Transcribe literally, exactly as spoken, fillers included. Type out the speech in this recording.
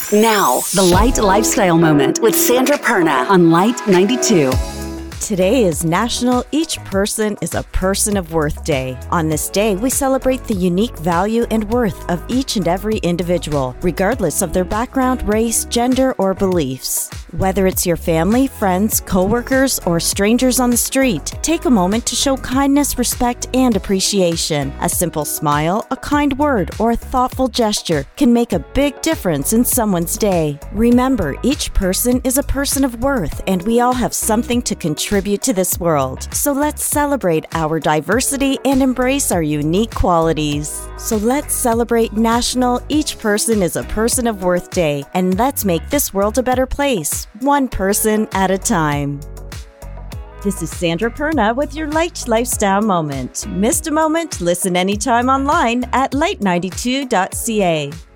Now, the Light Lifestyle Moment with Sandra Perna on Light ninety-two. Today is National Each Person is a Person of Worth Day. On this day, we celebrate the unique value and worth of each and every individual, regardless of their background, race, gender, or beliefs. Whether it's your family, friends, coworkers, or strangers on the street, take a moment to show kindness, respect, and appreciation. A simple smile, a kind word, or a thoughtful gesture can make a big difference in someone's day. Remember, each person is a person of worth, and we all have something to contribute to this world. So let's celebrate our diversity and embrace our unique qualities. So let's celebrate National Each Person is a Person of Worth Day, and let's make this world a better place, one person at a time. This is Sandra Perna with your Light Lifestyle Moment. Missed a moment? Listen anytime online at light ninety-two dot c a.